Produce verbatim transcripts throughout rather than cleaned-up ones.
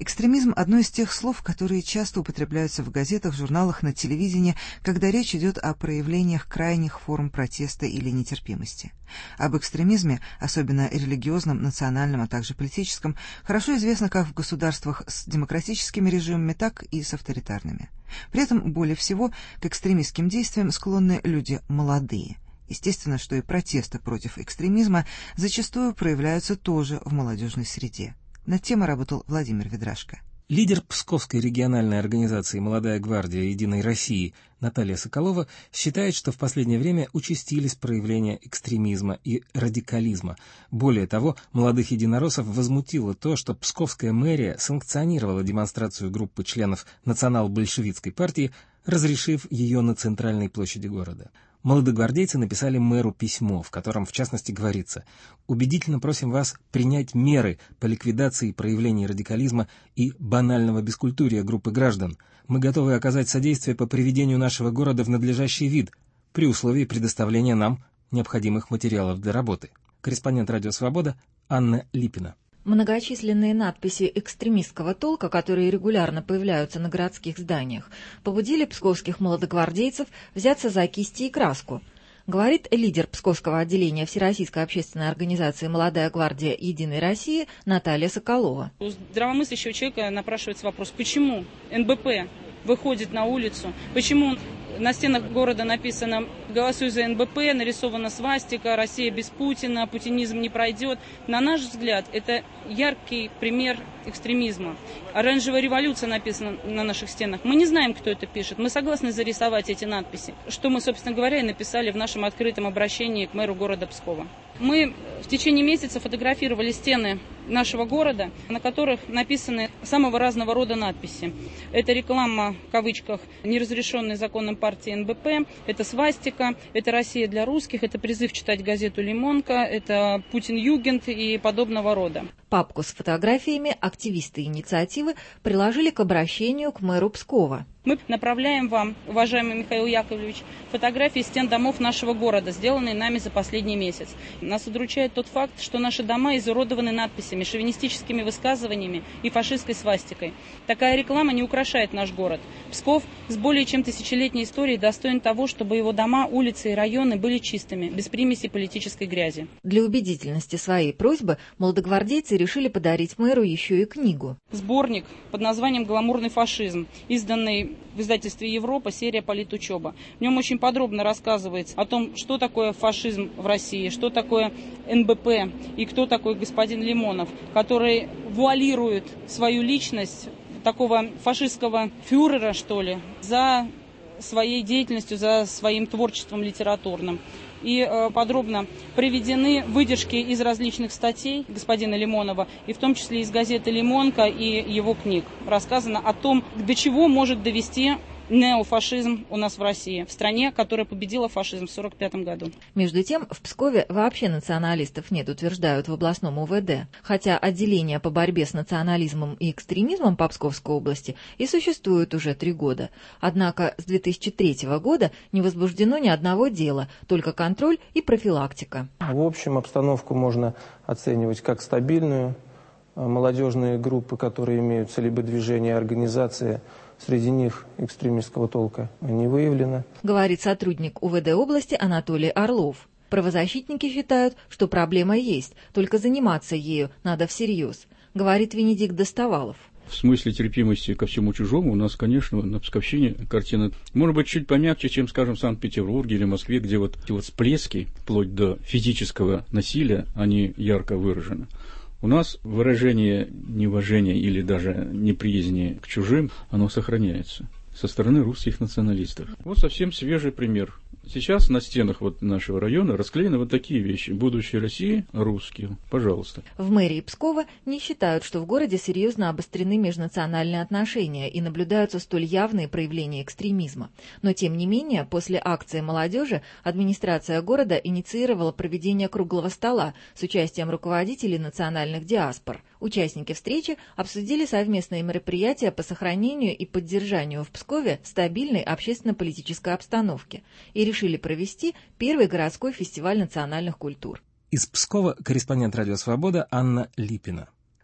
Экстремизм – одно из тех слов, которые часто употребляются в газетах, журналах, на телевидении, когда речь идет о проявлениях крайних форм протеста или нетерпимости. Об экстремизме, особенно религиозном, национальном, а также политическом, хорошо известно как в государствах с демократическими режимами, так и с авторитарными. При этом более всего к экстремистским действиям склонны люди молодые. Естественно, что и протесты против экстремизма зачастую проявляются тоже в молодежной среде. Над темой работал Владимир Ведрашко. Лидер Псковской региональной организации «Молодая гвардия Единой России» Наталья Соколова считает, что в последнее время участились проявления экстремизма и радикализма. Более того, молодых единороссов возмутило то, что Псковская мэрия санкционировала демонстрацию группы членов национал-большевистской партии, разрешив ее на центральной площади города. Молодогвардейцы написали мэру письмо, в котором, в частности, говорится: «Убедительно просим вас принять меры по ликвидации проявлений радикализма и банального бескультурия группы граждан. Мы готовы оказать содействие по приведению нашего города в надлежащий вид, при условии предоставления нам необходимых материалов для работы». Корреспондент «Радио Свобода» Анна Липина. Многочисленные надписи экстремистского толка, которые регулярно появляются на городских зданиях, побудили псковских молодогвардейцев взяться за кисти и краску. Говорит лидер Псковского отделения Всероссийской общественной организации «Молодая гвардия Единой России» Наталья Соколова. У здравомыслящего человека напрашивается вопрос, почему эн бэ пэ выходит на улицу, почему на стенах города написано «Голосуй за эн бэ пэ», нарисована свастика, «Россия без Путина», «Путинизм не пройдет». На наш взгляд, это яркий пример экстремизма. «Оранжевая революция» написана на наших стенах. Мы не знаем, кто это пишет. Мы согласны зарисовать эти надписи, что мы, собственно говоря, и написали в нашем открытом обращении к мэру города Пскова. Мы в течение месяца фотографировали стены нашего города, на которых написаны самого разного рода надписи. Это реклама, в кавычках, неразрешенной законом партии эн бэ пэ, это свастика, это «Россия для русских», это призыв читать газету «Лимонка», это «Путин-Югент» и подобного рода. Папку с фотографиями активисты инициативы приложили к обращению к мэру Пскова. Мы направляем вам, уважаемый Михаил Яковлевич, фотографии стен домов нашего города, сделанные нами за последний месяц. Нас удручает тот факт, что наши дома изуродованы надписями, шовинистическими высказываниями и фашистской свастикой. Такая реклама не украшает наш город. Псков с более чем тысячелетней историей достоин того, чтобы его дома, улицы и районы были чистыми, без примеси политической грязи. Для убедительности своей просьбы молодогвардейцы решили подарить мэру еще и книгу. Сборник под названием «Гламурный фашизм», изданный в издательстве «Европа», серия «Политучеба». В нем очень подробно рассказывается о том, что такое фашизм в России, что такое эн бэ пэ и кто такой господин Лимонов, который вуалирует свою личность такого фашистского фюрера, что ли, за своей деятельностью, за своим творчеством литературным. И э, подробно приведены выдержки из различных статей господина Лимонова, и в том числе из газеты «Лимонка» и его книг. Рассказано о том, до чего может довести неофашизм у нас в России, в стране, которая победила фашизм в сорок пятом году. Между тем, в Пскове вообще националистов нет, утверждают в областном у вэ дэ, хотя отделение по борьбе с национализмом и экстремизмом по Псковской области и существует уже три года. Однако с две тысячи третьего года не возбуждено ни одного дела, только контроль и профилактика. В общем, обстановку можно оценивать как стабильную. Молодежные группы, которые имеются, либо движения, организации, среди них экстремистского толка не выявлено. Говорит сотрудник у вэ дэ области Анатолий Орлов. Правозащитники считают, что проблема есть, только заниматься ею надо всерьез, говорит Венедикт Достовалов. В смысле терпимости ко всему чужому у нас, конечно, на Псковщине картина может быть чуть помягче, чем, скажем, в Санкт-Петербурге или Москве, где вот эти вот всплески, вплоть до физического насилия, они ярко выражены. У нас выражение неуважения или даже неприязни к чужим, оно сохраняется со стороны русских националистов. Вот совсем свежий пример. Сейчас на стенах вот нашего района расклеены вот такие вещи. «Будущее России русские». Пожалуйста. В мэрии Пскова не считают, что в городе серьезно обострены межнациональные отношения и наблюдаются столь явные проявления экстремизма. Но, тем не менее, после акции молодежи администрация города инициировала проведение круглого стола с участием руководителей национальных диаспор. Участники встречи обсудили совместные мероприятия по сохранению и поддержанию в Пскове стабильной общественно-политической обстановки и решили провести первый городской фестиваль национальных культур. Из Пскова корреспондент «Радио Свобода» Анна Липина.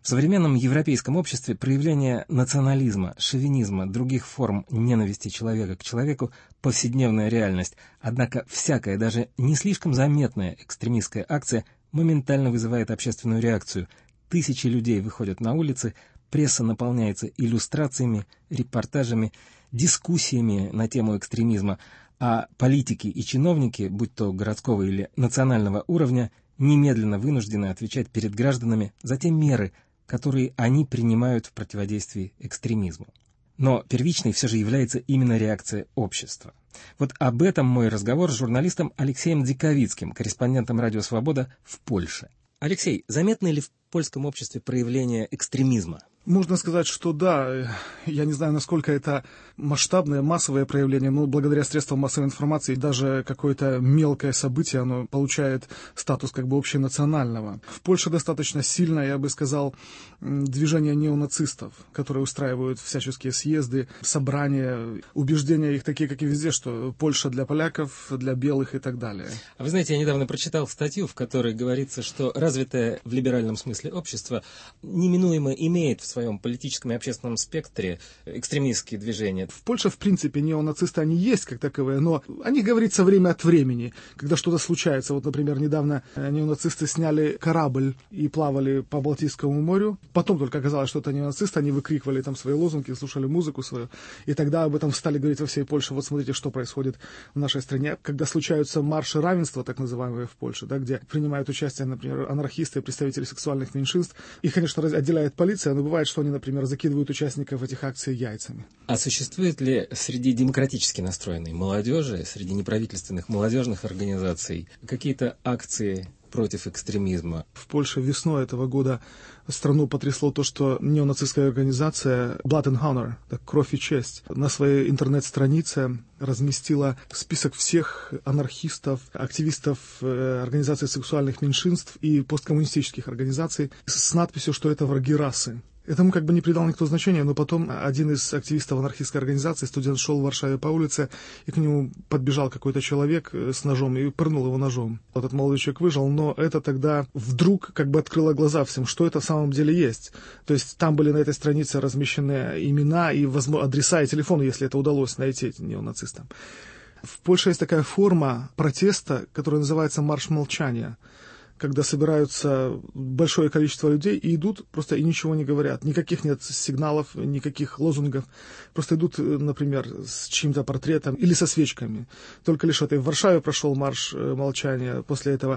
В современном европейском обществе проявление национализма, шовинизма, других форм ненависти человека к человеку – повседневная реальность. Однако всякая, даже не слишком заметная экстремистская акция моментально вызывает общественную реакцию. Тысячи людей выходят на улицы, пресса наполняется иллюстрациями, репортажами, дискуссиями на тему экстремизма, а политики и чиновники, будь то городского или национального уровня, немедленно вынуждены отвечать перед гражданами за те меры, которые они принимают в противодействии экстремизму. Но первичной все же является именно реакция общества. Вот об этом мой разговор с журналистом Алексеем Диковицким, корреспондентом «Радио Свобода» в Польше. Алексей, заметны ли в польском обществе проявления экстремизма? Можно сказать, что да. Я не знаю, насколько это масштабное, массовое проявление, но благодаря средствам массовой информации даже какое-то мелкое событие, оно получает статус как бы общенационального. В Польше достаточно сильно, я бы сказал, движение неонацистов, которые устраивают всяческие съезды, собрания, убеждения их такие, как и везде, что Польша для поляков, для белых и так далее. А вы знаете, я недавно прочитал статью, в которой говорится, что развитое в либеральном смысле общество неминуемо имеет в своем политическом и общественном спектре экстремистские движения. В Польше, в принципе, неонацисты, они есть как таковые, но о них говорится время от времени, когда что-то случается. Вот, например, недавно неонацисты сняли корабль и плавали по Балтийскому морю. Потом только оказалось, что это неонацисты, они выкрикивали там свои лозунги, слушали музыку свою. И тогда об этом стали говорить во всей Польше. Вот смотрите, что происходит в нашей стране. Когда случаются марши равенства, так называемые в Польше, да, где принимают участие, например, анархисты, представители сексуальных меньшинств, их, конечно, отделяет полиция, но бывает, что они, например, закидывают участников этих акций яйцами. А существует ли среди демократически настроенной молодежи, среди неправительственных молодежных организаций какие-то акции против экстремизма? В Польше весной этого года страну потрясло то, что неонацистская организация Blood and Honor, так, «Кровь и честь», на своей интернет-странице разместила список всех анархистов, активистов э, организаций сексуальных меньшинств и посткоммунистических организаций с надписью, что это враги расы. Этому как бы не придал никто значения, но потом один из активистов анархистской организации, студент, шел в Варшаве по улице, и к нему подбежал какой-то человек с ножом и пырнул его ножом. Этот молодой человек выжил, но это тогда вдруг как бы открыло глаза всем, что это в самом деле есть. То есть там были на этой странице размещены имена и, возможно, адреса и телефоны, если это удалось найти неонацистам. В Польше есть такая форма протеста, которая называется «Марш молчания», когда собираются большое количество людей и идут просто и ничего не говорят. Никаких нет сигналов, никаких лозунгов. Просто идут, например, с чьим-то портретом или со свечками. Только лишь это. В Варшаве прошел марш молчания. После этого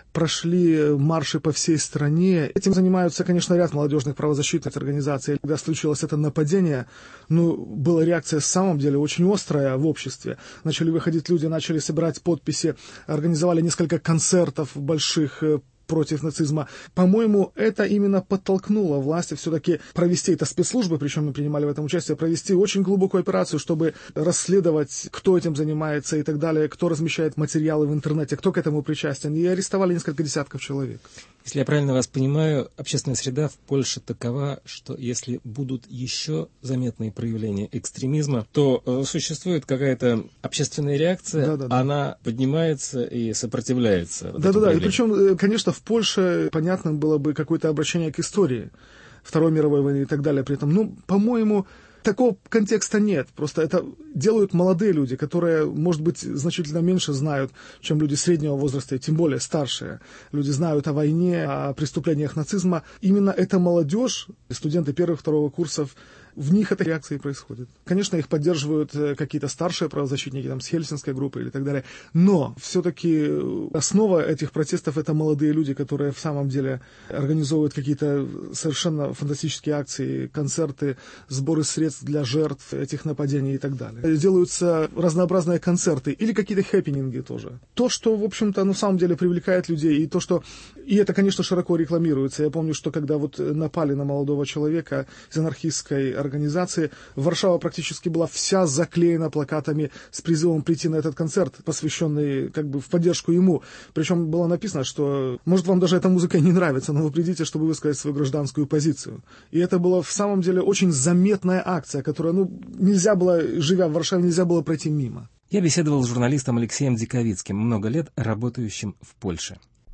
прошли марши по всей стране. Этим занимаются, конечно, ряд молодежных правозащитных организаций. Когда случилось это нападение, ну, была реакция, в самом деле, очень острая в обществе. Начали выходить люди, начали собирать подписи, организовали несколько концертов больших против нацизма. По-моему, это именно подтолкнуло власти все-таки провести, это спецслужбы, причем мы принимали в этом участие, провести очень глубокую операцию, чтобы расследовать, кто этим занимается и так далее, кто размещает материалы в интернете, кто к этому причастен. И арестовали несколько десятков человек. Если я правильно вас понимаю, общественная среда в Польше такова, что если будут еще заметные проявления экстремизма, то э, существует какая-то общественная реакция, да, да, да. Она поднимается и сопротивляется. Да-да-да, и причем, конечно, в Польше понятным было бы какое-то обращение к истории Второй мировой войны и так далее. При этом, ну, по-моему, такого контекста нет. Просто это делают молодые люди, которые, может быть, значительно меньше знают, чем люди среднего возраста, и тем более старшие. Люди знают о войне, о преступлениях нацизма. Именно эта молодежь, студенты первых, второго курсов, в них эта реакция и происходит. Конечно, их поддерживают какие-то старшие правозащитники, там, с Хельсинской группы или так далее. Но все-таки основа этих протестов — это молодые люди, которые в самом деле организовывают какие-то совершенно фантастические акции, концерты, сборы средств для жертв этих нападений и так далее. Делаются разнообразные концерты или какие-то хэппининги тоже. То, что, в общем-то, на самом деле привлекает людей, и то, что... И это, конечно, широко рекламируется. Я помню, что когда вот напали на молодого человека из анархистской организации, Варшава практически была вся заклеена плакатами с призывом прийти на этот концерт, посвященный как бы в поддержку ему. Причем было написано, что, может, вам даже эта музыка не нравится, но вы придите, чтобы высказать свою гражданскую позицию. И это была в самом деле очень заметная акция, которая, ну, нельзя было, живя в Варшаве, нельзя было пройти мимо. Я беседовал с журналистом Алексеем Диковицким, много лет работающим в Польше.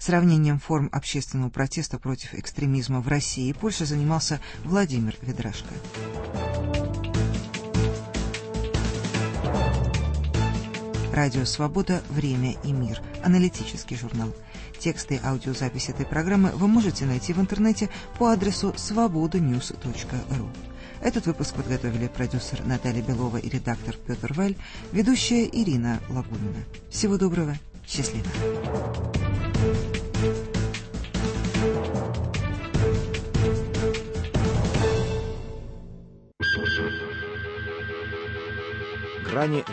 Сравнением форм общественного протеста против экстремизма в России и Польше занимался Владимир Ведрашко. Радио «Свобода. Время и мир». Аналитический журнал. Тексты и аудиозапись этой программы вы можете найти в интернете по адресу свобода ньюс точка ру. Этот выпуск подготовили продюсер Наталья Белова и редактор Петр Валь, ведущая Ирина Лагунина. Всего доброго. Счастливо. Грани